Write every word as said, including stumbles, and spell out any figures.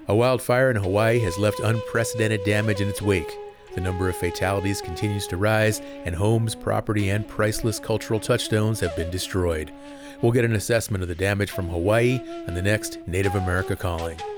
A wildfire in Hawaii has left unprecedented damage in its wake. The number of fatalities continues to rise, and homes, property, and priceless cultural touchstones have been destroyed. We'll get an assessment of the damage from Hawaii on the next Native America Calling.